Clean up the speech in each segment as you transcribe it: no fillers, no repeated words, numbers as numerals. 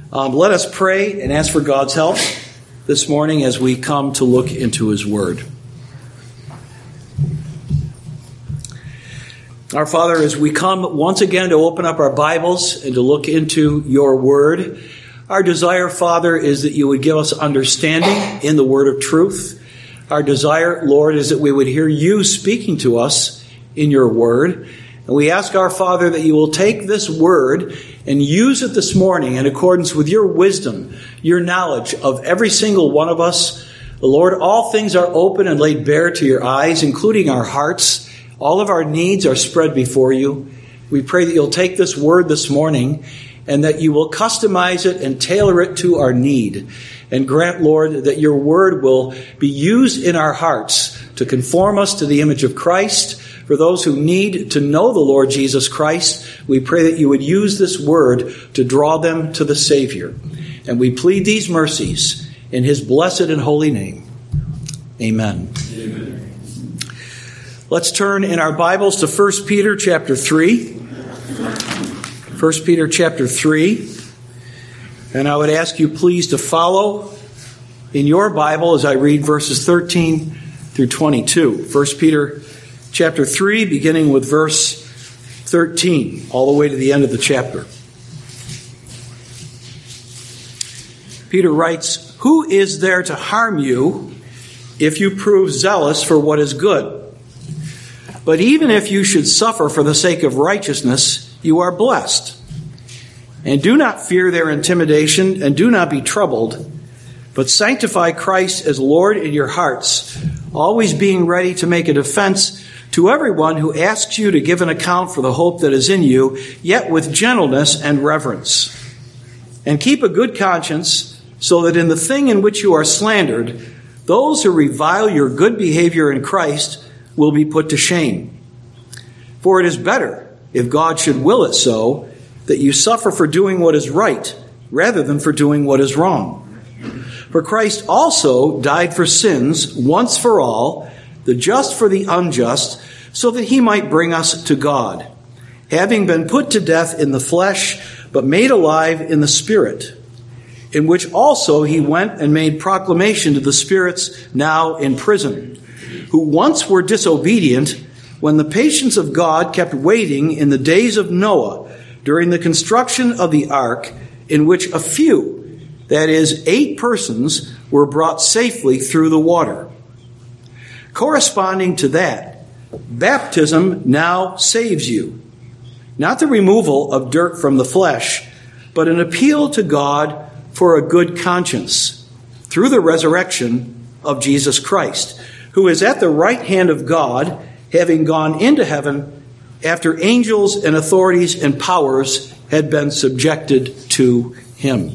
Let us pray and ask for God's help this morning as we come to look into His Word. Our Father, as we come once again to open up our Bibles and to look into your Word, our desire, Father, is that you would give us understanding in the Word of truth. Our desire, Lord, is that we would hear you speaking to us in your Word. And we ask our Father that you will take this Word and use it this morning in accordance with your wisdom, your knowledge of every single one of us. Lord, all things are open and laid bare to your eyes, including our hearts. All of our needs are spread before you. We pray that you'll take this Word this morning and that you will customize it and tailor it to our need. And grant, Lord, that your Word will be used in our hearts to conform us to the image of Christ. For those who need to know the Lord Jesus Christ, we pray that you would use this Word to draw them to the Savior. And we plead these mercies in His blessed and holy name. Amen. Amen. Let's turn in our Bibles to 1 Peter chapter 3. 1 Peter chapter 3. And I would ask you please to follow in your Bible as I read verses 13 through 22. 1 Peter chapter 3, beginning with verse 13, all the way to the end of the chapter. Peter writes, "Who is there to harm you if you prove zealous for what is good? But even if you should suffer for the sake of righteousness, you are blessed. And do not fear their intimidation, and do not be troubled, but sanctify Christ as Lord in your hearts, always being ready to make a defense to everyone who asks you to give an account for the hope that is in you, yet with gentleness and reverence. And keep a good conscience, so that in the thing in which you are slandered, those who revile your good behavior in Christ will be put to shame. For it is better, if God should will it so, that you suffer for doing what is right, rather than for doing what is wrong. For Christ also died for sins once for all, the just for the unjust, so that he might bring us to God, having been put to death in the flesh, but made alive in the Spirit, in which also he went and made proclamation to the spirits now in prison, who once were disobedient, when the patience of God kept waiting in the days of Noah, during the construction of the ark, in which a few, that is, 8 persons, were brought safely through the water. Corresponding to that, baptism now saves you, not the removal of dirt from the flesh, but an appeal to God for a good conscience, through the resurrection of Jesus Christ, who is at the right hand of God, having gone into heaven after angels and authorities and powers had been subjected to him."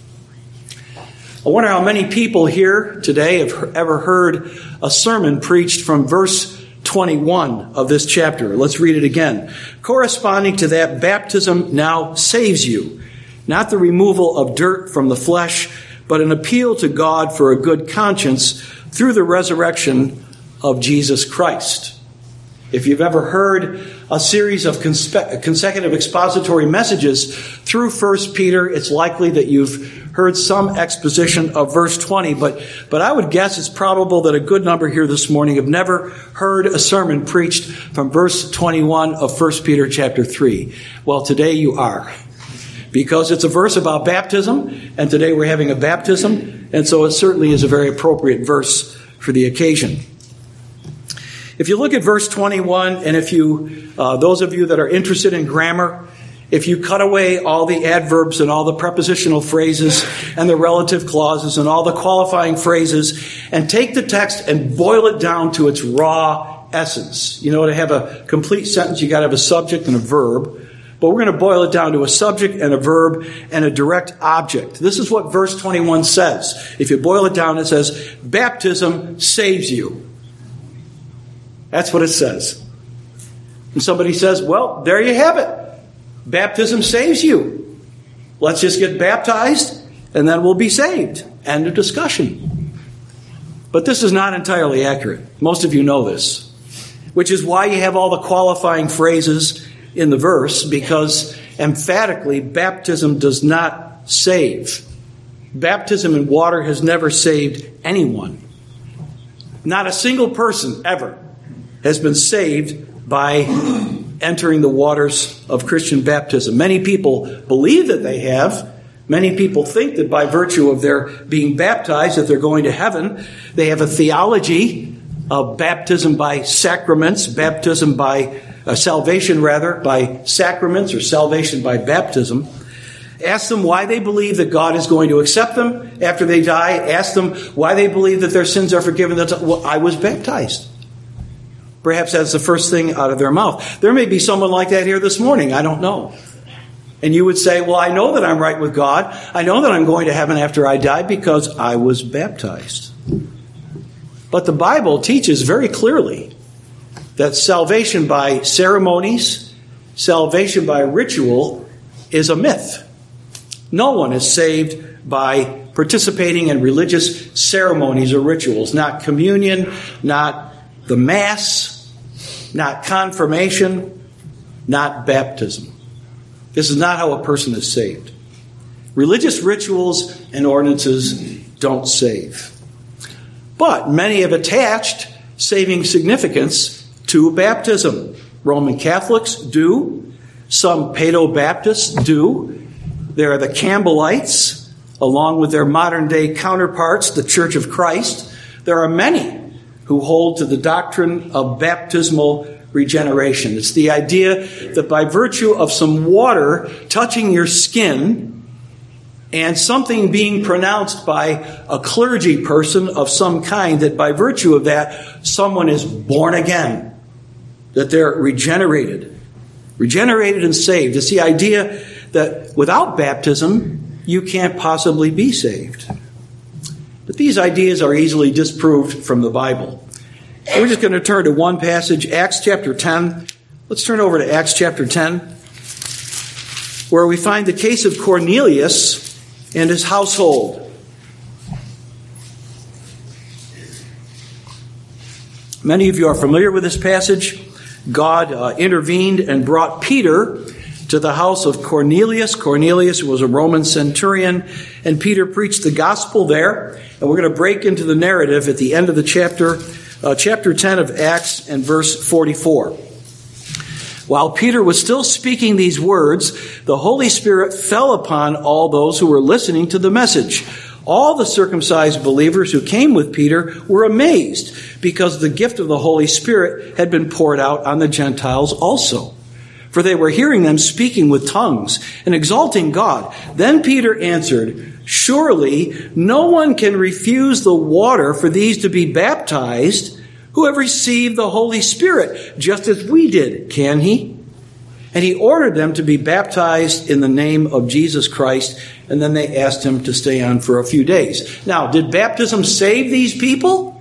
I wonder how many people here today have ever heard a sermon preached from verse 21 of this chapter. Let's read it again. Corresponding to that, baptism now saves you, not the removal of dirt from the flesh, but an appeal to God for a good conscience through the resurrection of Jesus Christ. If you've ever heard a series of consecutive expository messages through 1 Peter, it's likely that you've heard some exposition of verse 20, but I would guess it's probable that a good number here this morning have never heard a sermon preached from verse 21 of 1 Peter chapter 3. Well, today you are, because it's a verse about baptism, and today we're having a baptism, and so it certainly is a very appropriate verse for the occasion. If you look at verse 21, and if you, those of you that are interested in grammar, if you cut away all the adverbs and all the prepositional phrases and the relative clauses and all the qualifying phrases and take the text and boil it down to its raw essence. You know, to have a complete sentence, you got to have a subject and a verb. But we're going to boil it down to a subject and a verb and a direct object. This is what verse 21 says. If you boil it down, it says, baptism saves you. That's what it says. And somebody says, well, there you have it. Baptism saves you. Let's just get baptized and then we'll be saved. End of discussion. But this is not entirely accurate. Most of you know this, which is why you have all the qualifying phrases in the verse, because emphatically baptism does not save. Baptism in water has never saved anyone. Not a single person ever has been saved by entering the waters of Christian baptism. Many people believe that they have. Many people think that by virtue of their being baptized, that they're going to heaven. They have a theology of baptism by sacraments, baptism by salvation by sacraments, or salvation by baptism. Ask them why they believe that God is going to accept them after they die. Ask them why they believe that their sins are forgiven. Well, I was baptized. Perhaps that's the first thing out of their mouth. There may be someone like that here this morning. I don't know. And you would say, well, I know that I'm right with God. I know that I'm going to heaven after I die because I was baptized. But the Bible teaches very clearly that salvation by ceremonies, salvation by ritual is a myth. No one is saved by participating in religious ceremonies or rituals. Not communion, not the Mass, not confirmation, not baptism. This is not how a person is saved. Religious rituals and ordinances don't save. But many have attached saving significance to baptism. Roman Catholics do. Some Paedo-Baptists do. There are the Campbellites, along with their modern-day counterparts, the Church of Christ. There are many who hold to the doctrine of baptismal regeneration. It's the idea that by virtue of some water touching your skin and something being pronounced by a clergy person of some kind, that by virtue of that, someone is born again, that they're regenerated and saved. It's the idea that without baptism, you can't possibly be saved. But these ideas are easily disproved from the Bible. We're just going to turn to one passage, Acts chapter 10. Let's turn over to Acts chapter 10, where we find the case of Cornelius and his household. Many of you are familiar with this passage. God intervened and brought Peter to the house of Cornelius. Cornelius was a Roman centurion, and Peter preached the gospel there. And we're going to break into the narrative at the end of the chapter 10 of Acts and verse 44. While Peter was still speaking these words, the Holy Spirit fell upon all those who were listening to the message. All the circumcised believers who came with Peter were amazed because the gift of the Holy Spirit had been poured out on the Gentiles also. For they were hearing them speaking with tongues and exalting God. Then Peter answered, "Surely no one can refuse the water for these to be baptized who have received the Holy Spirit, just as we did, can he?" And he ordered them to be baptized in the name of Jesus Christ, and then they asked him to stay on for a few days. Now, did baptism save these people?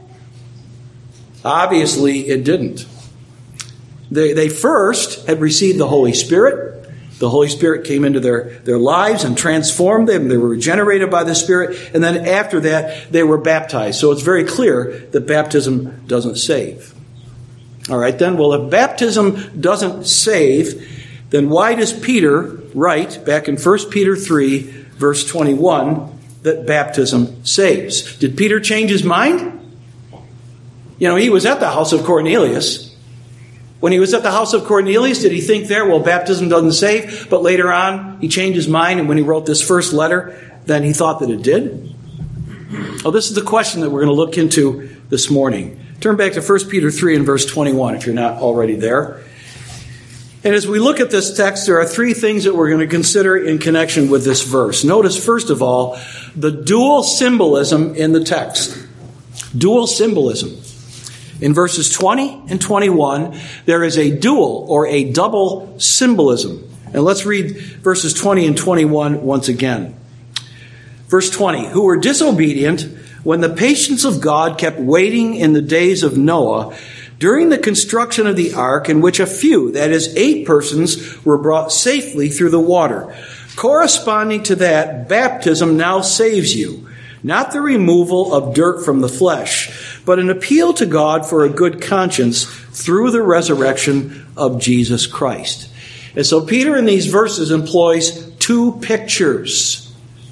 Obviously, it didn't. They first had received the Holy Spirit. The Holy Spirit came into their lives and transformed them. They were regenerated by the Spirit. And then after that, they were baptized. So it's very clear that baptism doesn't save. All right, then, well, if baptism doesn't save, then why does Peter write back in 1 Peter 3, verse 21, that baptism saves? Did Peter change his mind? You know, he was at the house of Cornelius. When he was at the house of Cornelius, did he think there, well, baptism doesn't save? But later on, he changed his mind, and when he wrote this first letter, then he thought that it did? Oh, this is the question that we're going to look into this morning. Turn back to 1 Peter 3 and verse 21 if you're not already there. And as we look at this text, there are three things that we're going to consider in connection with this verse. Notice, first of all, the dual symbolism in the text. Dual symbolism. In verses 20 and 21, there is a dual or a double symbolism. And let's read verses 20 and 21 once again. Verse 20, who were disobedient when the patience of God kept waiting in the days of Noah, during the construction of the ark, in which a few, that is 8 persons, were brought safely through the water. Corresponding to that, baptism now saves you. Not the removal of dirt from the flesh, but an appeal to God for a good conscience through the resurrection of Jesus Christ. And so Peter in these verses employs 2 pictures.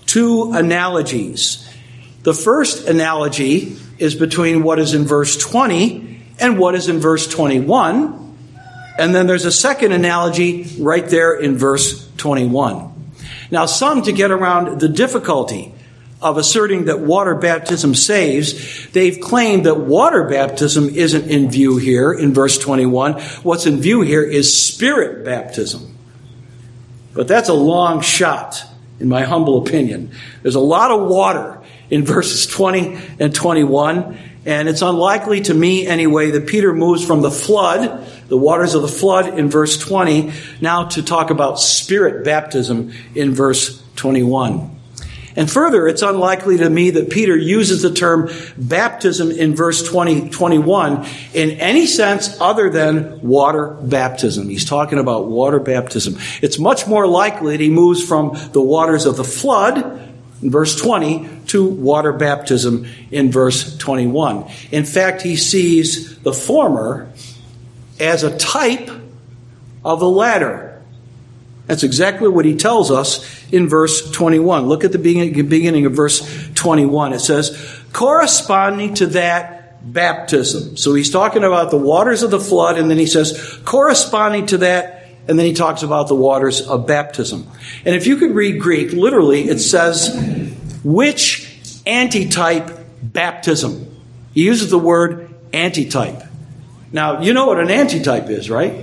two analogies. The first analogy is between what is in verse 20 and what is in verse 21. And then there's a second analogy right there in verse 21. Now, some, to get around the difficulty of asserting that water baptism saves, they've claimed that water baptism isn't in view here in verse 21. What's in view here is Spirit baptism. But that's a long shot, in my humble opinion. There's a lot of water in verses 20 and 21, and it's unlikely to me anyway that Peter moves from the flood, the waters of the flood in verse 20, now to talk about Spirit baptism in verse 21. And further, it's unlikely to me that Peter uses the term baptism in verse 21 in any sense other than water baptism. He's talking about water baptism. It's much more likely that he moves from the waters of the flood in verse 20 to water baptism in verse 21. In fact, he sees the former as a type of the latter. That's exactly what he tells us in verse 21. Look at the beginning of verse 21. It says, corresponding to that baptism. So he's talking about the waters of the flood, and then he says, corresponding to that, and then he talks about the waters of baptism. And if you could read Greek, literally it says, which antitype baptism? He uses the word antitype. Now, you know what an antitype is, right?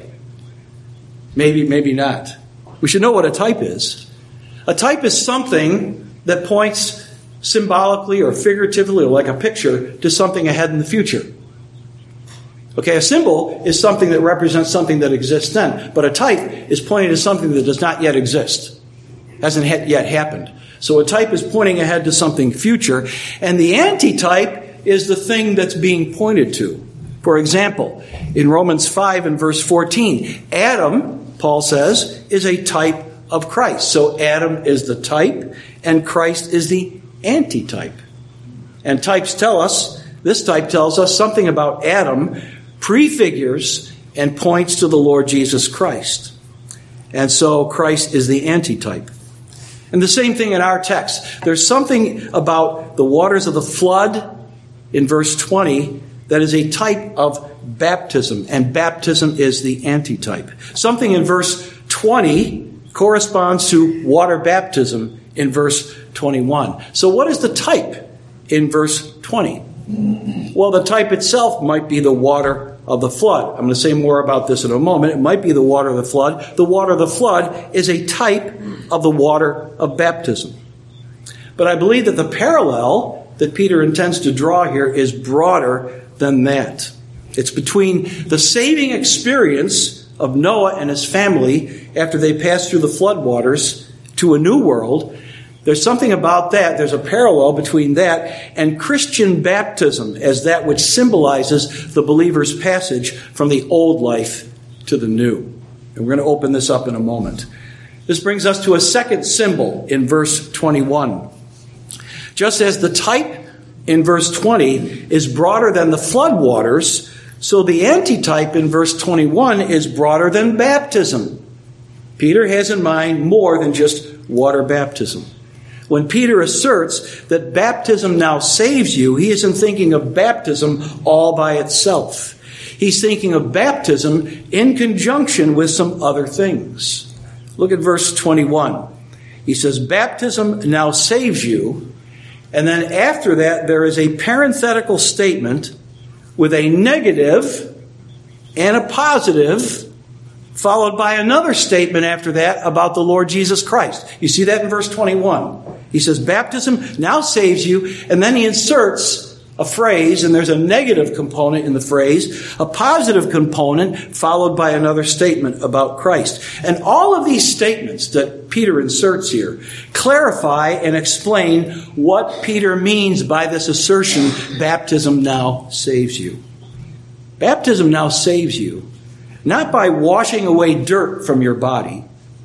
Maybe not. We should know what a type is. A type is something that points symbolically or figuratively or like a picture to something ahead in the future. Okay, a symbol is something that represents something that exists then, but a type is pointing to something that does not yet exist, hasn't yet happened. So a type is pointing ahead to something future, and the antitype is the thing that's being pointed to. For example, in Romans 5 and verse 14, Adam, Paul says, is a type of Christ. So Adam is the type, and Christ is the antitype. And types tell us, this type tells us something about Adam, prefigures and points to the Lord Jesus Christ. And so Christ is the antitype. And the same thing in our text. There's something about the waters of the flood in verse 20 that is a type of baptism, and baptism is the antitype. Something in verse 20 corresponds to water baptism in verse 21. So what is the type in verse 20? Well, the type itself might be the water of the flood. I'm going to say more about this in a moment. It might be the water of the flood. The water of the flood is a type of the water of baptism. But I believe that the parallel that Peter intends to draw here is broader than that. It's between the saving experience of Noah and his family after they passed through the flood waters to a new world. There's something about that. There's a parallel between that and Christian baptism as that which symbolizes the believer's passage from the old life to the new. And we're going to open this up in a moment. This brings us to a second symbol in verse 21. Just as the type in verse 20 is broader than the flood waters, so the antitype in verse 21 is broader than baptism. Peter has in mind more than just water baptism. When Peter asserts that baptism now saves you, he isn't thinking of baptism all by itself. He's thinking of baptism in conjunction with some other things. Look at verse 21. He says, baptism now saves you. And then after that, there is a parenthetical statement with a negative and a positive, followed by another statement after that about the Lord Jesus Christ. You see that in verse 21. He says, baptism now saves you, and then he inserts a phrase, and there's a negative component in the phrase, a positive component, followed by another statement about Christ. And all of these statements that Peter inserts here clarify and explain what Peter means by this assertion, baptism now saves you. Baptism now saves you, not by washing away dirt from your body,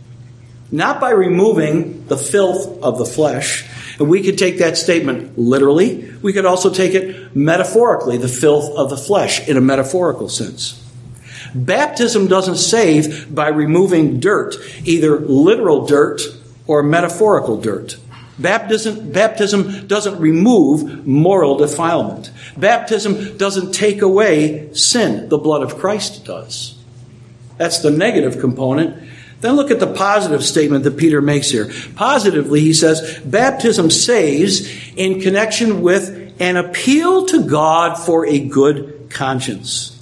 not by removing the filth of the flesh. And we could take that statement literally. We could also take it metaphorically, the filth of the flesh, in a metaphorical sense. Baptism doesn't save by removing dirt, either literal dirt or metaphorical dirt. Baptism doesn't remove moral defilement. Baptism doesn't take away sin. The blood of Christ does. That's the negative component. Then look at the positive statement that Peter makes here. Positively, he says, baptism saves in connection with an appeal to God for a good conscience.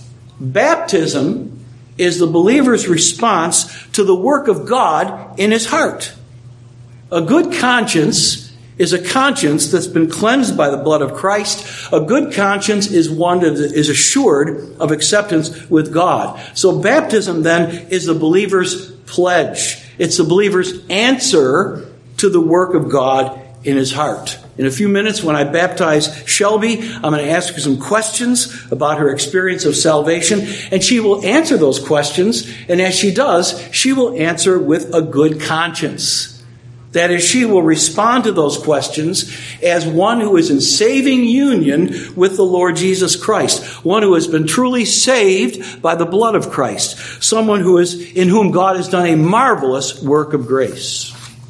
Baptism is the believer's response to the work of God in his heart. A good conscience is a conscience that's been cleansed by the blood of Christ. A good conscience is one that is assured of acceptance with God. So baptism then is the believer's pledge. It's the believer's answer to the work of God in his heart. In a few minutes, when I baptize Shelby, I'm going to ask her some questions about her experience of salvation, and she will answer those questions, and as she does, she will answer with a good conscience. That is, she will respond to those questions as one who is in saving union with the Lord Jesus Christ. One who has been truly saved by the blood of Christ. Someone in whom God has done a marvelous work of grace.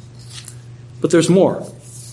But there's more.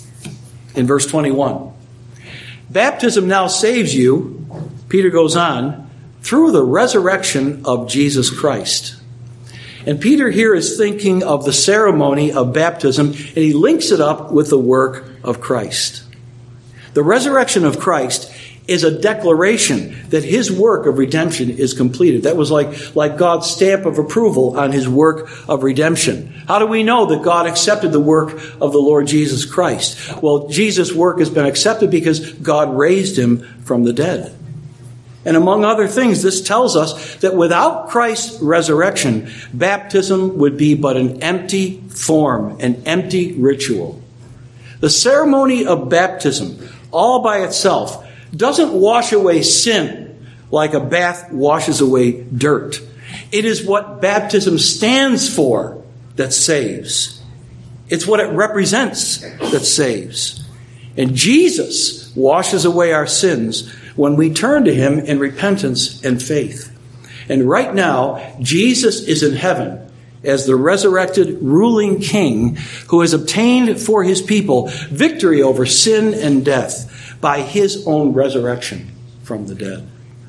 In verse 21. Baptism now saves you, Peter goes on, through the resurrection of Jesus Christ. And Peter here is thinking of the ceremony of baptism, and he links it up with the work of Christ. The resurrection of Christ is a declaration that his work of redemption is completed. That was like God's stamp of approval on his work of redemption. How do we know that God accepted the work of the Lord Jesus Christ? Well, Jesus' work has been accepted because God raised him from the dead. And among other things, this tells us that without Christ's resurrection, baptism would be but an empty form, an empty ritual. The ceremony of baptism, all by itself, doesn't wash away sin like a bath washes away dirt. It is what baptism stands for that saves. It's what it represents that saves. And Jesus washes away our sins when we turn to him in repentance and faith. And right now, Jesus is in heaven as the resurrected ruling king who has obtained for his people victory over sin and death by his own resurrection from the dead.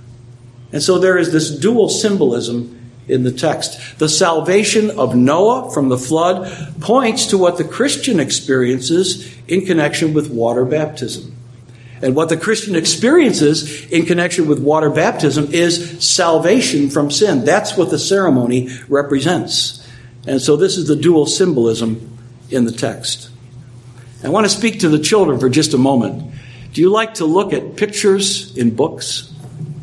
And so there is this dual symbolism in the text. The salvation of Noah from the flood points to what the Christian experiences in connection with water baptism. And what the Christian experiences in connection with water baptism is salvation from sin. That's what the ceremony represents. And so this is the dual symbolism in the text. I want to speak to the children for just a moment. Do you like to look at pictures in books?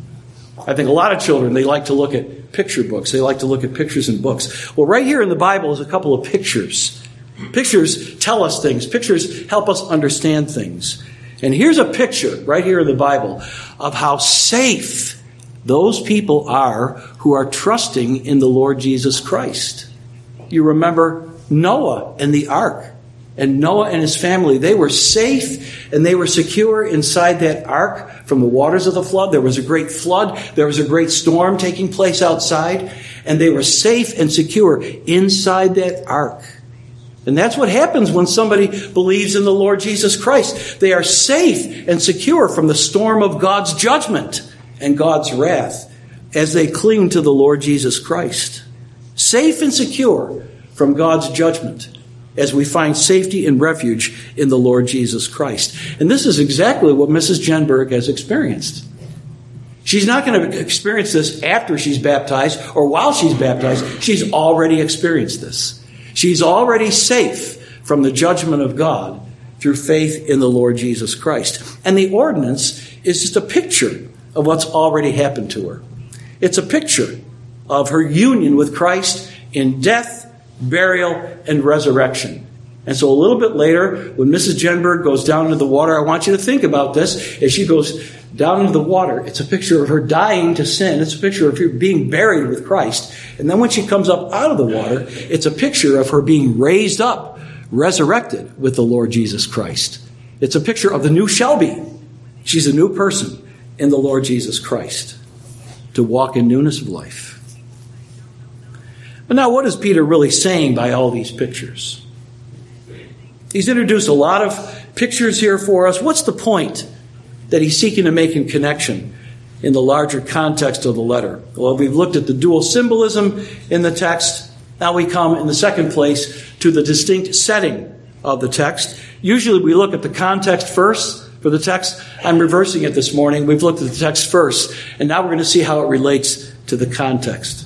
I think a lot of children, they like to look at picture books. They like to look at pictures in books. Well, right here in the Bible is a couple of pictures. Pictures tell us things. Pictures help us understand things. And here's a picture right here in the Bible of how safe those people are who are trusting in the Lord Jesus Christ. You remember Noah and the ark. And Noah and his family, they were safe and they were secure inside that ark from the waters of the flood. There was a great flood. There was a great storm taking place outside. And they were safe and secure inside that ark. And that's what happens when somebody believes in the Lord Jesus Christ. They are safe and secure from the storm of God's judgment and God's wrath as they cling to the Lord Jesus Christ. Safe and secure from God's judgment as we find safety and refuge in the Lord Jesus Christ. And this is exactly what Mrs. Jenberg has experienced. She's not going to experience this after she's baptized or while she's baptized. She's already experienced this. She's already safe from the judgment of God through faith in the Lord Jesus Christ. And the ordinance is just a picture of what's already happened to her. It's a picture of her union with Christ in death, burial, and resurrection. And so a little bit later, when Mrs. Jenberg goes down into the water, I want you to think about this. As she goes down into the water, it's a picture of her dying to sin. It's a picture of her being buried with Christ. And then when she comes up out of the water, it's a picture of her being raised up, resurrected with the Lord Jesus Christ. It's a picture of the new Shelby. She's a new person in the Lord Jesus Christ to walk in newness of life. But now what is Peter really saying by all these pictures? He's introduced a lot of pictures here for us. What's the point that he's seeking to make in connection in the larger context of the letter? Well, we've looked at the dual symbolism in the text. Now we come in the second place to the distinct setting of the text. Usually we look at the context first for the text. I'm reversing it this morning. We've looked at the text first, and now we're going to see how it relates to the context.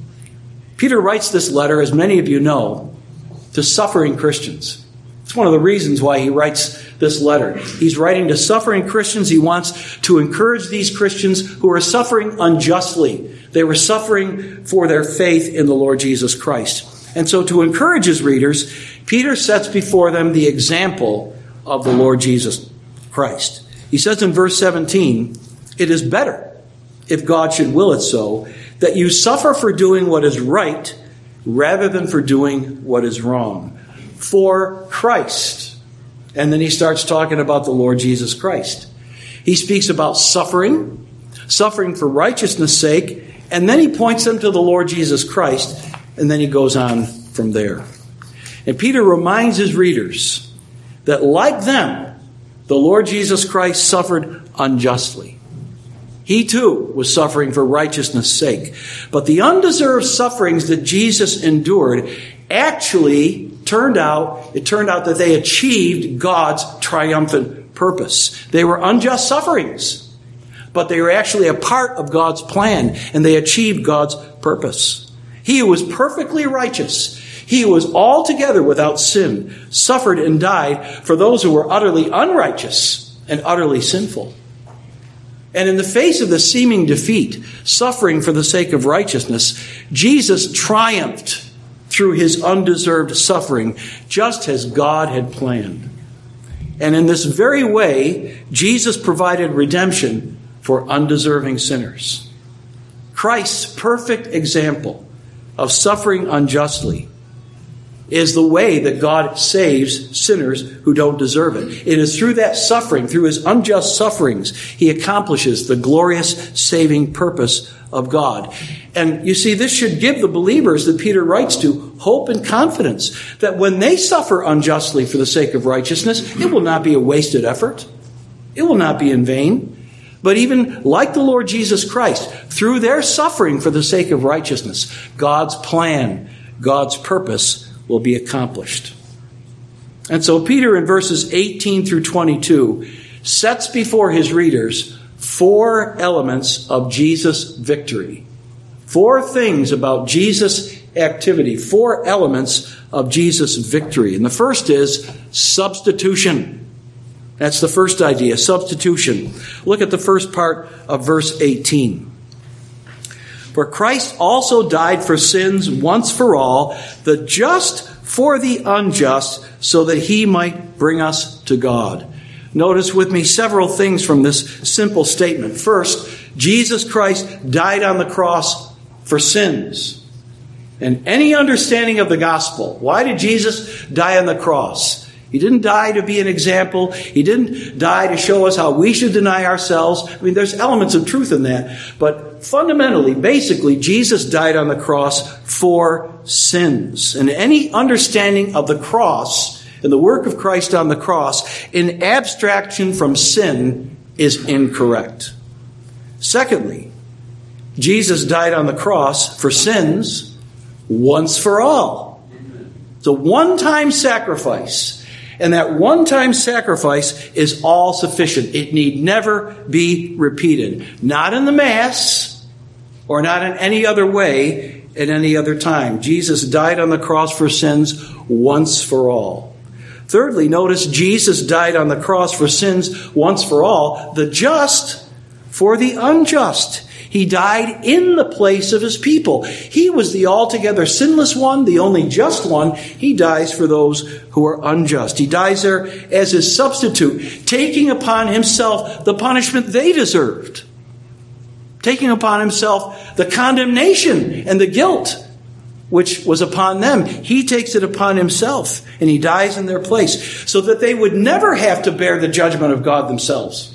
Peter writes this letter, as many of you know, to suffering Christians. It's one of the reasons why he writes this letter. He's writing to suffering Christians. He wants to encourage these Christians who are suffering unjustly. They were suffering for their faith in the Lord Jesus Christ. And so to encourage his readers, Peter sets before them the example of the Lord Jesus Christ. He says in verse 17, "It is better, if God should will it so, that you suffer for doing what is right rather than for doing what is wrong. For Christ." And then he starts talking about the Lord Jesus Christ. He speaks about suffering for righteousness' sake, and then he points them to the Lord Jesus Christ, and then he goes on from there. And Peter reminds his readers that like them, the Lord Jesus Christ suffered unjustly. He too was suffering for righteousness' sake. But the undeserved sufferings that Jesus endured actually turned out that they achieved God's triumphant purpose. They were unjust sufferings, but they were actually a part of God's plan, and they achieved God's purpose. He who was perfectly righteous, he who was altogether without sin, suffered and died for those who were utterly unrighteous and utterly sinful. And in the face of the seeming defeat, suffering for the sake of righteousness, Jesus triumphed through his undeserved suffering, just as God had planned. And in this very way, Jesus provided redemption for undeserving sinners. Christ's perfect example of suffering unjustly is the way that God saves sinners who don't deserve it. It is through that suffering, through his unjust sufferings, he accomplishes the glorious saving purpose of God. And you see, this should give the believers that Peter writes to hope and confidence that when they suffer unjustly for the sake of righteousness, it will not be a wasted effort. It will not be in vain. But even like the Lord Jesus Christ, through their suffering for the sake of righteousness, God's plan, God's purpose will be accomplished. And so Peter in verses 18 through 22 sets before his readers 4 elements of Jesus' victory. 4 things about Jesus' activity. 4 elements of Jesus' victory. And the first is substitution. That's the first idea, substitution. Look at the first part of verse 18. "For Christ also died for sins once for all, the just for the unjust, so that he might bring us to God." Notice with me several things from this simple statement. First, Jesus Christ died on the cross for sins. And any understanding of the gospel, why did Jesus die on the cross? He didn't die to be an example. He didn't die to show us how we should deny ourselves. I mean, there's elements of truth in that. But fundamentally, basically, Jesus died on the cross for sins. And any understanding of the cross and the work of Christ on the cross in abstraction from sin is incorrect. Secondly, Jesus died on the cross for sins once for all. It's a one-time sacrifice. And that one-time sacrifice is all sufficient. It need never be repeated. Not in the Mass, or not in any other way at any other time. Jesus died on the cross for sins once for all. Thirdly, notice Jesus died on the cross for sins once for all, the just for the unjust. He died in the place of his people. He was the altogether sinless one, the only just one. He dies for those who are unjust. He dies there as his substitute, taking upon himself the punishment they deserved. Taking upon himself the condemnation and the guilt which was upon them. He takes it upon himself, and he dies in their place, so that they would never have to bear the judgment of God themselves.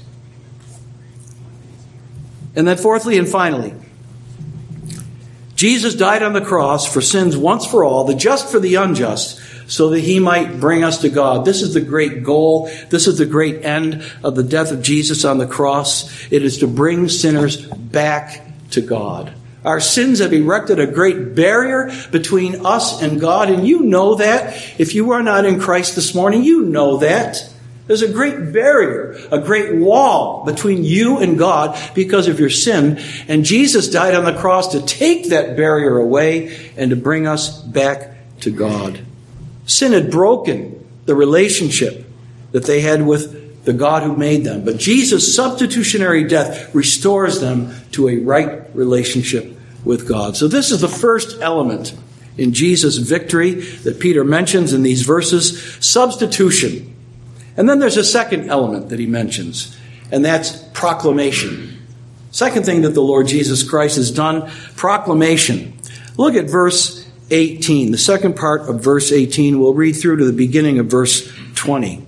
And then fourthly and finally, Jesus died on the cross for sins once for all, the just for the unjust, so that he might bring us to God. This is the great goal. This is the great end of the death of Jesus on the cross. It is to bring sinners back to God. Our sins have erected a great barrier between us and God, and you know that. If you are not in Christ this morning, you know that. There's a great barrier, a great wall between you and God because of your sin. And Jesus died on the cross to take that barrier away and to bring us back to God. Sin had broken the relationship that they had with the God who made them. But Jesus' substitutionary death restores them to a right relationship with God. So this is the first element in Jesus' victory that Peter mentions in these verses, substitution. And then there's a second element that he mentions, and that's proclamation. Second thing that the Lord Jesus Christ has done, proclamation. Look at verse 18, the second part of verse 18. We'll read through to the beginning of verse 20.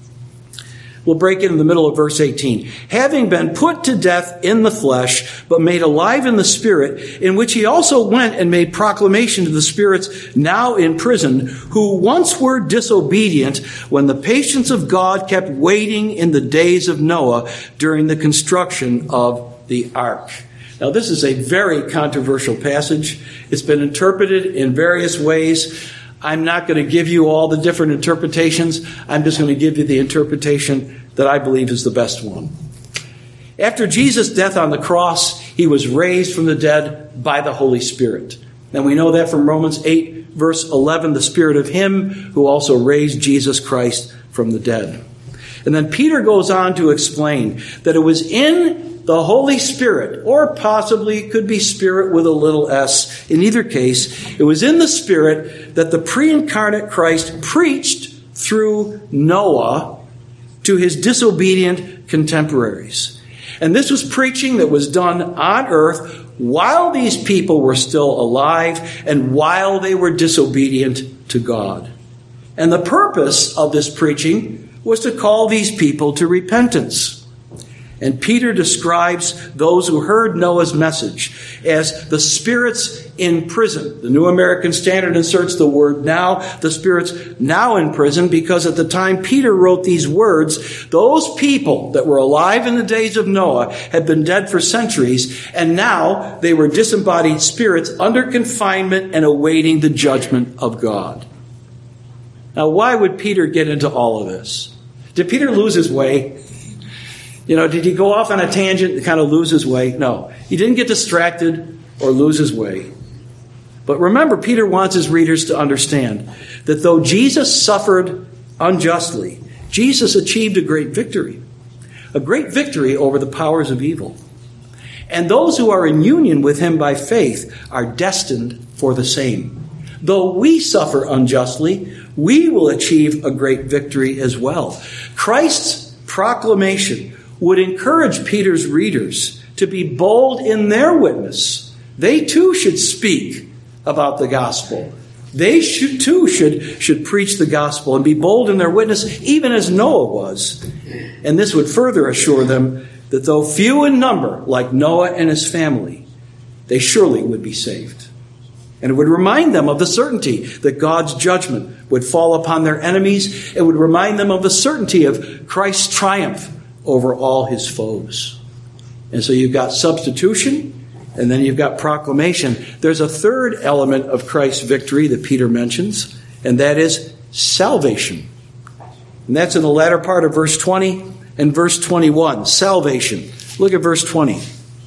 We'll break it in the middle of verse 18. Having been put to death in the flesh, but made alive in the Spirit, in which he also went and made proclamation to the spirits now in prison, who once were disobedient when the patience of God kept waiting in the days of Noah during the construction of the ark. Now, this is a very controversial passage. It's been interpreted in various ways. I'm not going to give you all the different interpretations. I'm just going to give you the interpretation that I believe is the best one. After Jesus' death on the cross, he was raised from the dead by the Holy Spirit. And we know that from Romans 8, verse 11, the Spirit of him who also raised Jesus Christ from the dead. And then Peter goes on to explain that it was in the Holy Spirit, or possibly could be Spirit with a little s. In either case, it was in the Spirit that the pre-incarnate Christ preached through Noah to his disobedient contemporaries. And this was preaching that was done on earth while these people were still alive and while they were disobedient to God. And the purpose of this preaching was to call these people to repentance. And Peter describes those who heard Noah's message as the spirits in prison. The New American Standard inserts the word now, the spirits now in prison, because at the time Peter wrote these words, those people that were alive in the days of Noah had been dead for centuries, and now they were disembodied spirits under confinement and awaiting the judgment of God. Now, why would Peter get into all of this? Did Peter lose his way? Did he go off on a tangent and kind of lose his way? No. He didn't get distracted or lose his way. But remember, Peter wants his readers to understand that though Jesus suffered unjustly, Jesus achieved a great victory over the powers of evil. And those who are in union with him by faith are destined for the same. Though we suffer unjustly, we will achieve a great victory as well. Christ's proclamation would encourage Peter's readers to be bold in their witness. They too should speak about the gospel. They should preach the gospel and be bold in their witness, even as Noah was. And this would further assure them that though few in number, like Noah and his family, they surely would be saved. And it would remind them of the certainty that God's judgment would fall upon their enemies. It would remind them of the certainty of Christ's triumph over all his foes. And so you've got substitution, and then you've got proclamation. There's a third element of Christ's victory that Peter mentions, and that is salvation. And that's in the latter part of verse 20 and verse 21. Salvation. Look at verse 20.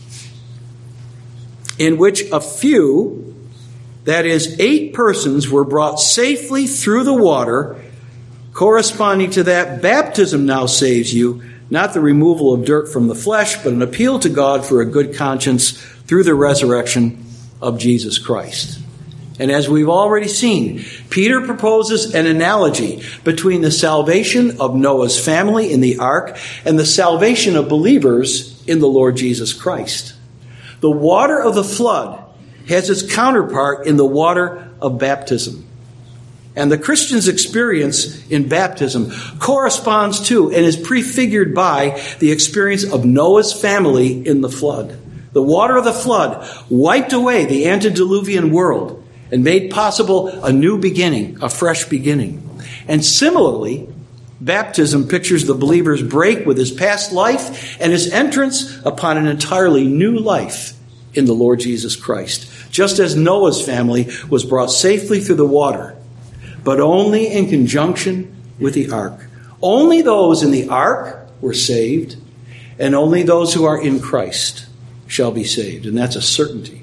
In which a few, that is 8 persons, were brought safely through the water. Corresponding to that, baptism now saves you, not the removal of dirt from the flesh, but an appeal to God for a good conscience through the resurrection of Jesus Christ. And as we've already seen, Peter proposes an analogy between the salvation of Noah's family in the ark and the salvation of believers in the Lord Jesus Christ. The water of the flood has its counterpart in the water of baptism. And the Christian's experience in baptism corresponds to and is prefigured by the experience of Noah's family in the flood. The water of the flood wiped away the antediluvian world, and made possible a new beginning, a fresh beginning. And similarly, baptism pictures the believer's break with his past life and his entrance upon an entirely new life in the Lord Jesus Christ. Just as Noah's family was brought safely through the water, but only in conjunction with the ark. Only those in the ark were saved, and only those who are in Christ shall be saved. And that's a certainty.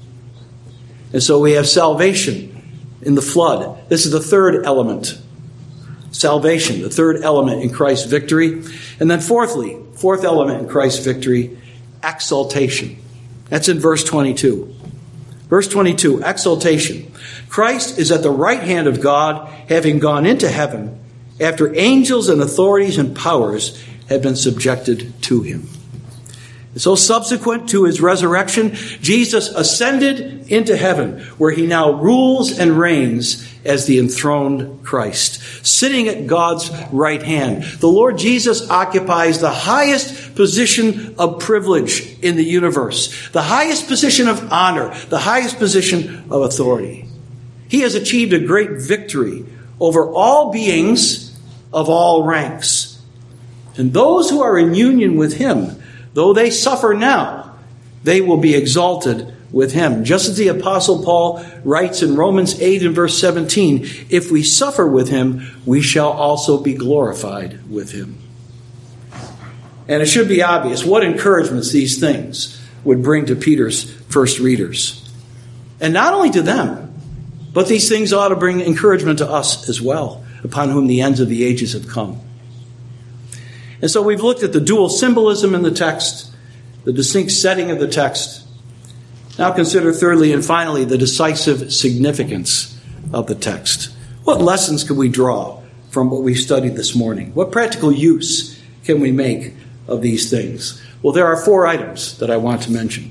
And so we have salvation in the flood. This is the third element. Salvation, the third element in Christ's victory. And then fourthly, fourth element in Christ's victory, exaltation. That's in verse 22. Verse 22, exaltation. Christ is at the right hand of God, having gone into heaven, after angels and authorities and powers have been subjected to him. And so subsequent to his resurrection, Jesus ascended into heaven, where he now rules and reigns as the enthroned Christ, sitting at God's right hand. The Lord Jesus occupies the highest position of privilege in the universe, the highest position of honor, the highest position of authority. He has achieved a great victory over all beings of all ranks. And those who are in union with him, though they suffer now, they will be exalted with him. Just as the Apostle Paul writes in Romans 8 and verse 17, if we suffer with him, we shall also be glorified with him. And it should be obvious what encouragements these things would bring to Peter's first readers. And not only to them, but these things ought to bring encouragement to us as well, upon whom the ends of the ages have come. And so we've looked at the dual symbolism in the text, the distinct setting of the text. Now consider thirdly and finally the decisive significance of the text. What lessons can we draw from what we studied this morning? What practical use can we make of these things? Well, there are 4 items that I want to mention.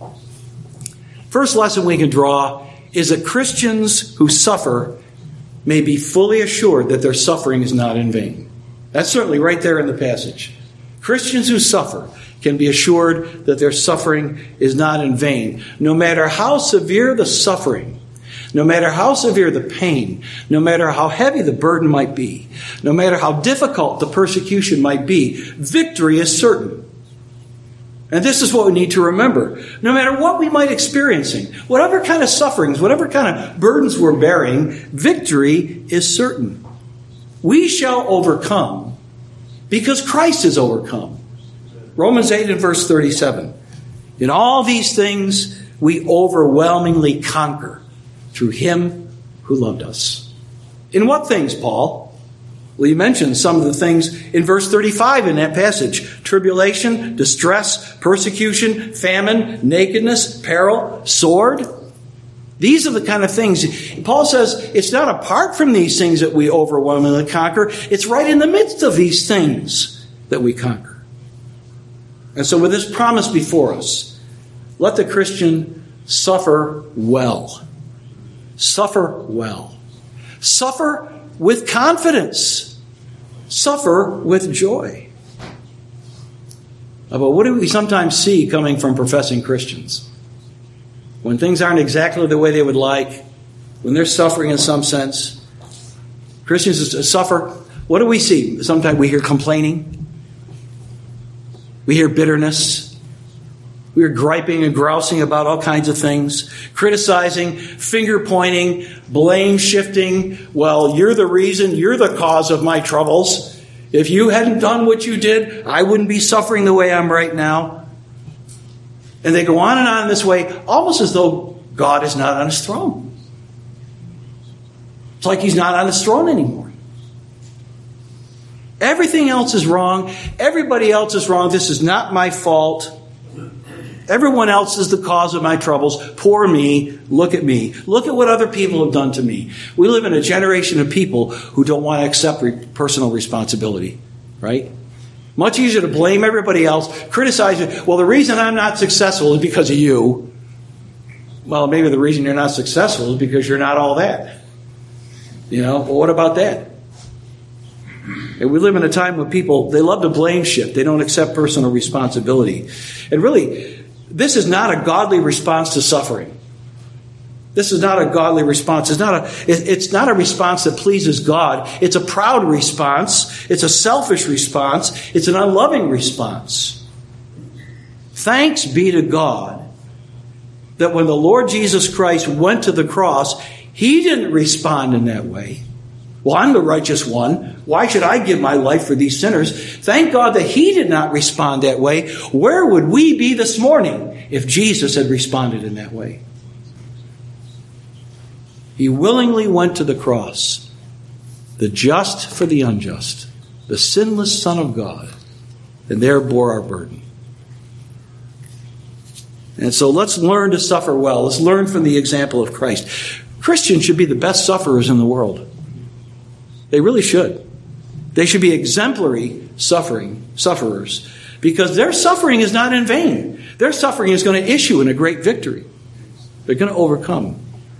First lesson we can draw is that Christians who suffer may be fully assured that their suffering is not in vain. That's certainly right there in the passage. Christians who suffer can be assured that their suffering is not in vain. No matter how severe the suffering, no matter how severe the pain, no matter how heavy the burden might be, no matter how difficult the persecution might be, victory is certain. And this is what we need to remember. No matter what we might be experiencing, whatever kind of sufferings, whatever kind of burdens we're bearing, victory is certain. We shall overcome because Christ has overcome. Romans 8 and verse 37. In all these things we overwhelmingly conquer through him who loved us. In what things, Paul? Well, you mentioned some of the things in verse 35 in that passage. Tribulation, distress, persecution, famine, nakedness, peril, sword. These are the kind of things. Paul says it's not apart from these things that we overwhelmingly conquer. It's right in the midst of these things that we conquer. And so with this promise before us, let the Christian suffer well. Suffer well. Suffer with confidence. Suffer with joy. But what do we sometimes see coming from professing Christians? When things aren't exactly the way they would like, when they're suffering in some sense, Christians suffer. What do we see? Sometimes we hear complaining. We hear bitterness. We hear griping and grousing about all kinds of things. Criticizing, finger pointing, blame shifting. Well, you're the reason, you're the cause of my troubles. If you hadn't done what you did, I wouldn't be suffering the way I'm right now. And they go on and on this way, almost as though God is not on his throne. It's like he's not on his throne anymore. Everything else is wrong. Everybody else is wrong. This is not my fault. Everyone else is the cause of my troubles. Poor me. Look at me. Look at what other people have done to me. We live in a generation of people who don't want to accept personal responsibility, right? Much easier to blame everybody else, criticize it. Well, the reason I'm not successful is because of you. Well, maybe the reason you're not successful is because you're not all that. Well, what about that? And we live in a time when people, they love to blame shift. They don't accept personal responsibility. And really, this is not a godly response to suffering. This is not a godly response. It's not a response that pleases God. It's a proud response. It's a selfish response. It's an unloving response. Thanks be to God that when the Lord Jesus Christ went to the cross, he didn't respond in that way. Well, I'm the righteous one. Why should I give my life for these sinners? Thank God that he did not respond that way. Where would we be this morning if Jesus had responded in that way? He willingly went to the cross, the just for the unjust, the sinless Son of God, and there bore our burden. And so let's learn to suffer well. Let's learn from the example of Christ. Christians should be the best sufferers in the world. They really should. They should be exemplary sufferers, because their suffering is not in vain. Their suffering is going to issue in a great victory. They're going to overcome.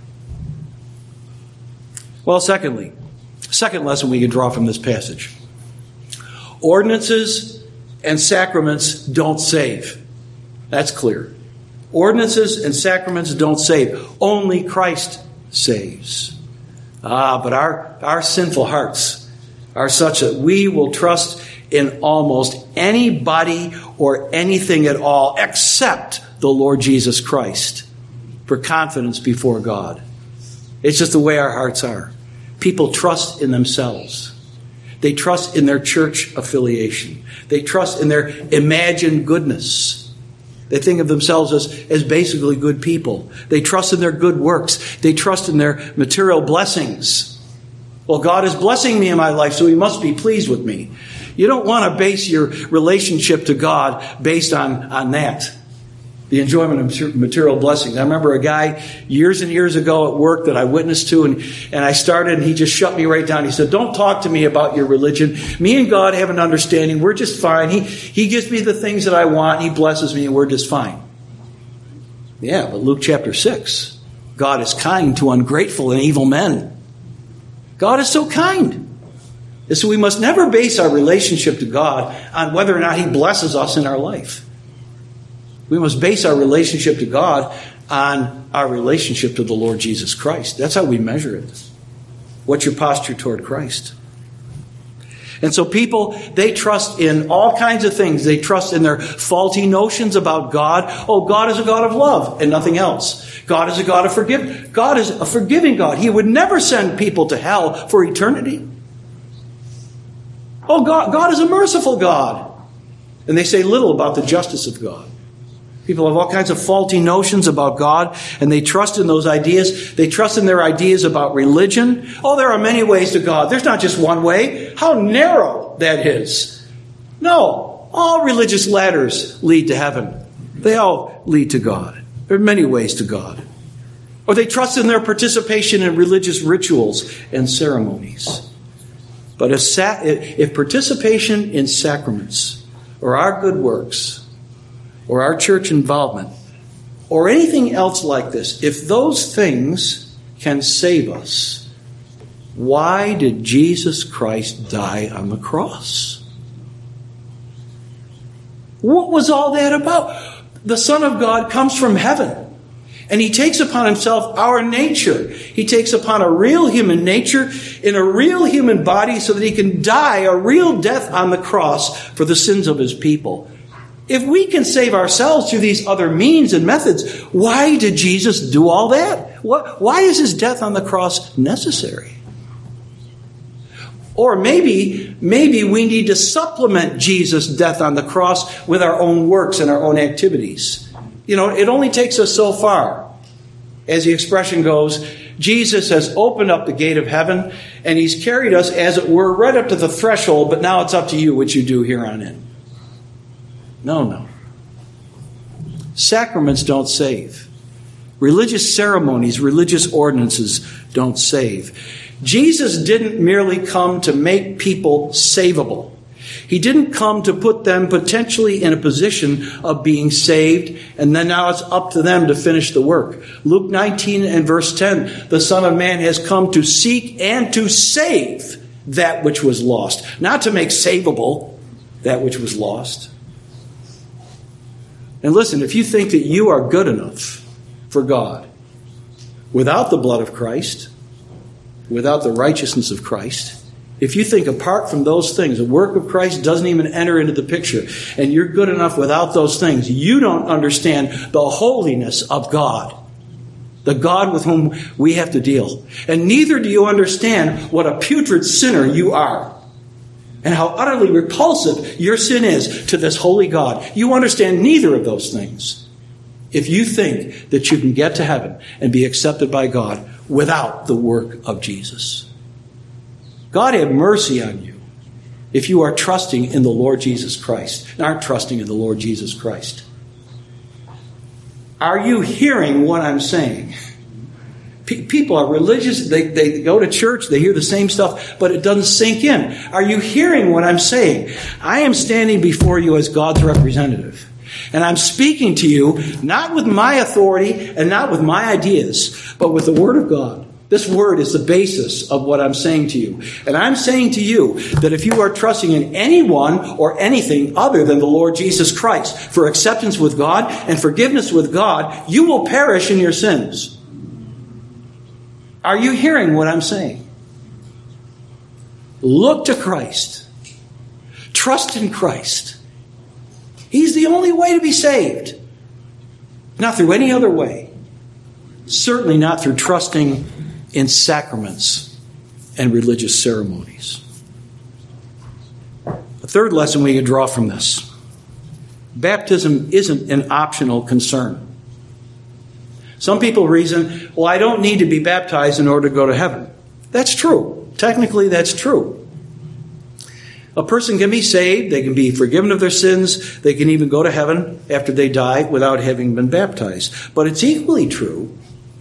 Well, second lesson we can draw from this passage. Ordinances and sacraments don't save. That's clear. Ordinances and sacraments don't save. Only Christ saves. But our sinful hearts are such that we will trust in almost anybody or anything at all except the Lord Jesus Christ for confidence before God. It's just the way our hearts are. People trust in themselves. They trust in their church affiliation. They trust in their imagined goodness. They think of themselves as basically good people. They trust in their good works. They trust in their material blessings. Well, God is blessing me in my life, so he must be pleased with me. You don't want to base your relationship to God based on that. The enjoyment of material blessings. I remember a guy years and years ago at work that I witnessed to, and I started, and he just shut me right down. He said, "Don't talk to me about your religion. Me and God have an understanding. We're just fine. He gives me the things that I want. He blesses me, and we're just fine." Yeah, but Luke chapter 6, God is kind to ungrateful and evil men. God is so kind. And so we must never base our relationship to God on whether or not he blesses us in our life. We must base our relationship to God on our relationship to the Lord Jesus Christ. That's how we measure it. What's your posture toward Christ? And so people, they trust in all kinds of things. They trust in their faulty notions about God. Oh, God is a God of love and nothing else. God is a God of forgiveness. God is a forgiving God. He would never send people to hell for eternity. Oh, God is a merciful God. And they say little about the justice of God. People have all kinds of faulty notions about God, and they trust in those ideas. They trust in their ideas about religion. Oh, there are many ways to God. There's not just one way. How narrow that is. No, all religious ladders lead to heaven. They all lead to God. There are many ways to God. Or they trust in their participation in religious rituals and ceremonies. But if participation in sacraments, or our good works, or our church involvement, or anything else like this, if those things can save us, why did Jesus Christ die on the cross? What was all that about? The Son of God comes from heaven, and he takes upon himself our nature. He takes upon a real human nature in a real human body so that he can die a real death on the cross for the sins of his people. If we can save ourselves through these other means and methods, why did Jesus do all that? Why is his death on the cross necessary? Or maybe we need to supplement Jesus' death on the cross with our own works and our own activities. You know, it only takes us so far. As the expression goes, Jesus has opened up the gate of heaven, and he's carried us, as it were, right up to the threshold, but now it's up to you what you do here on in. No. Sacraments don't save. Religious ceremonies, religious ordinances don't save. Jesus didn't merely come to make people savable. He didn't come to put them potentially in a position of being saved, and then now it's up to them to finish the work. Luke 19 and verse 10, the Son of Man has come to seek and to save that which was lost. Not to make savable that which was lost. And listen, if you think that you are good enough for God, without the blood of Christ, without the righteousness of Christ, if you think apart from those things, the work of Christ doesn't even enter into the picture, and you're good enough without those things, you don't understand the holiness of God, the God with whom we have to deal. And neither do you understand what a putrid sinner you are, and how utterly repulsive your sin is to this holy God. You understand neither of those things if you think that you can get to heaven and be accepted by God without the work of Jesus. God have mercy on you if you are trusting in the Lord Jesus Christ and aren't trusting in the Lord Jesus Christ. Are you hearing what I'm saying? People are religious. They go to church. They hear the same stuff, but it doesn't sink in. Are you hearing what I'm saying? I am standing before you as God's representative. And I'm speaking to you not with my authority and not with my ideas, but with the Word of God. This Word is the basis of what I'm saying to you. And I'm saying to you that if you are trusting in anyone or anything other than the Lord Jesus Christ for acceptance with God and forgiveness with God, you will perish in your sins. Are you hearing what I'm saying? Look to Christ. Trust in Christ. He's the only way to be saved. Not through any other way. Certainly not through trusting in sacraments and religious ceremonies. A third lesson we can draw from this. Baptism isn't an optional concern. Some people reason, well, I don't need to be baptized in order to go to heaven. That's true. Technically, that's true. A person can be saved, they can be forgiven of their sins, they can even go to heaven after they die without having been baptized. But it's equally true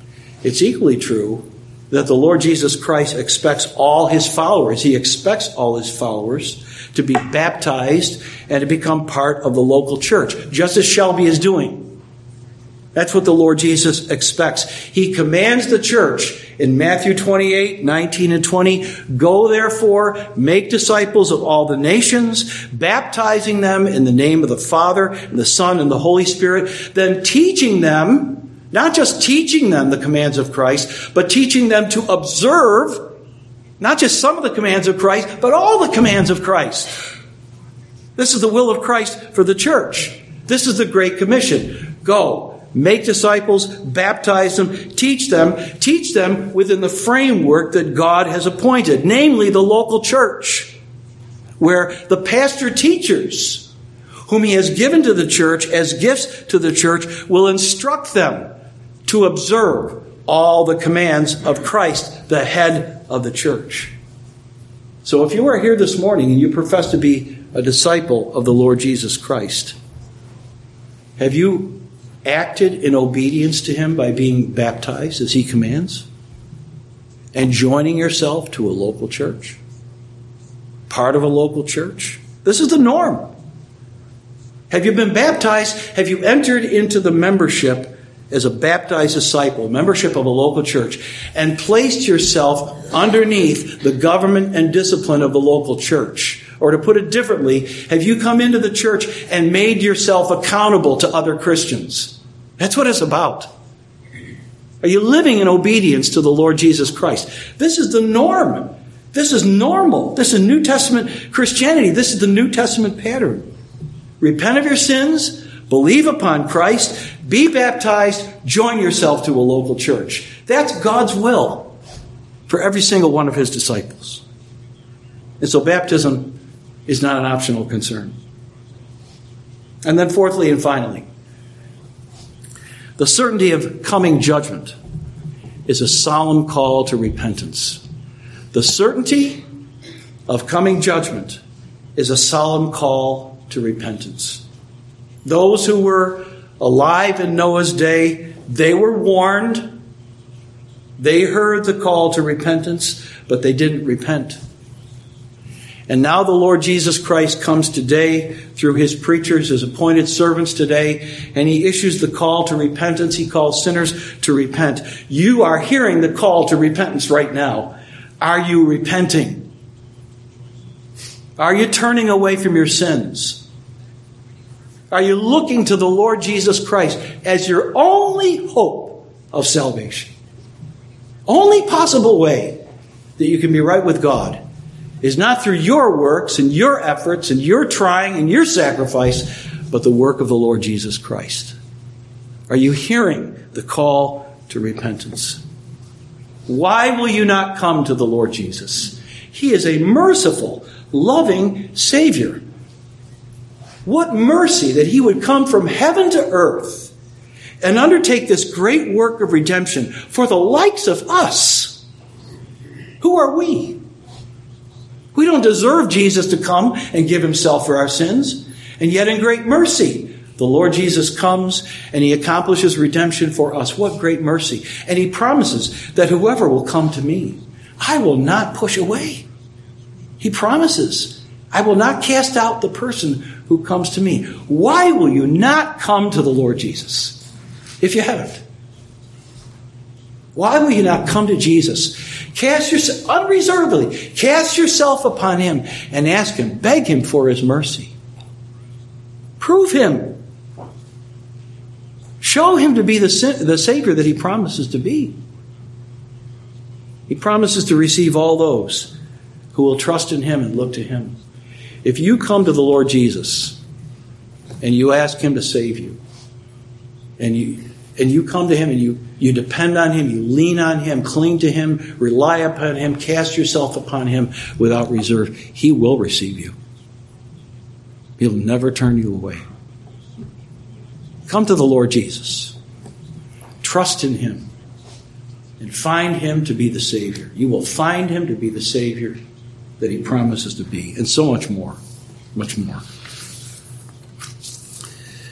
that the Lord Jesus Christ expects all his followers. He expects all his followers to be baptized and to become part of the local church, just as Shelby is doing. That's what the Lord Jesus expects. He commands the church in Matthew 28, 19 and 20, go therefore, make disciples of all the nations, baptizing them in the name of the Father and the Son and the Holy Spirit, then teaching them, not just teaching them the commands of Christ, but teaching them to observe not just some of the commands of Christ, but all the commands of Christ. This is the will of Christ for the church. This is the Great Commission. Go. Make disciples, baptize them, teach them within the framework that God has appointed, namely the local church, where the pastor teachers, whom he has given to the church as gifts to the church, will instruct them to observe all the commands of Christ, the head of the church. So if you are here this morning and you profess to be a disciple of the Lord Jesus Christ, have you acted in obedience to him by being baptized as he commands and joining yourself to a local church, part of a local church? This is the norm. Have you been baptized? Have you entered into the membership as a baptized disciple, membership of a local church, and placed yourself underneath the government and discipline of the local church? Or to put it differently, have you come into the church and made yourself accountable to other Christians? That's what it's about. Are you living in obedience to the Lord Jesus Christ? This is the norm. This is normal. This is New Testament Christianity. This is the New Testament pattern. Repent of your sins, believe upon Christ, be baptized, join yourself to a local church. That's God's will for every single one of his disciples. And so baptism is not an optional concern. And then fourthly and finally, the certainty of coming judgment is a solemn call to repentance. The certainty of coming judgment is a solemn call to repentance. Those who were alive in Noah's day, they were warned. They heard the call to repentance, but they didn't repent. And now the Lord Jesus Christ comes today through his preachers, his appointed servants today, and he issues the call to repentance. He calls sinners to repent. You are hearing the call to repentance right now. Are you repenting? Are you turning away from your sins? Are you looking to the Lord Jesus Christ as your only hope of salvation? Only possible way that you can be right with God is not through your works and your efforts and your trying and your sacrifice, but the work of the Lord Jesus Christ. Are you hearing the call to repentance? Why will you not come to the Lord Jesus? He is a merciful, loving Savior. What mercy that he would come from heaven to earth and undertake this great work of redemption for the likes of us. Who are we? We don't deserve Jesus to come and give himself for our sins. And yet in great mercy, the Lord Jesus comes and he accomplishes redemption for us. What great mercy. And he promises that whoever will come to me, I will not push away. He promises, I will not cast out the person who comes to me. Why will you not come to the Lord Jesus if you haven't? Why will you not come to Jesus? Cast yourself, unreservedly, cast yourself upon him and ask him, beg him for his mercy. Prove him. Show him to be the Savior that he promises to be. He promises to receive all those who will trust in him and look to him. If you come to the Lord Jesus and you ask him to save you, and you come to him and you depend on him, you lean on him, cling to him, rely upon him, cast yourself upon him without reserve, he will receive you. He'll never turn you away. Come to the Lord Jesus. Trust in him and find him to be the Savior. You will find him to be the Savior that he promises to be, and so much more, much more.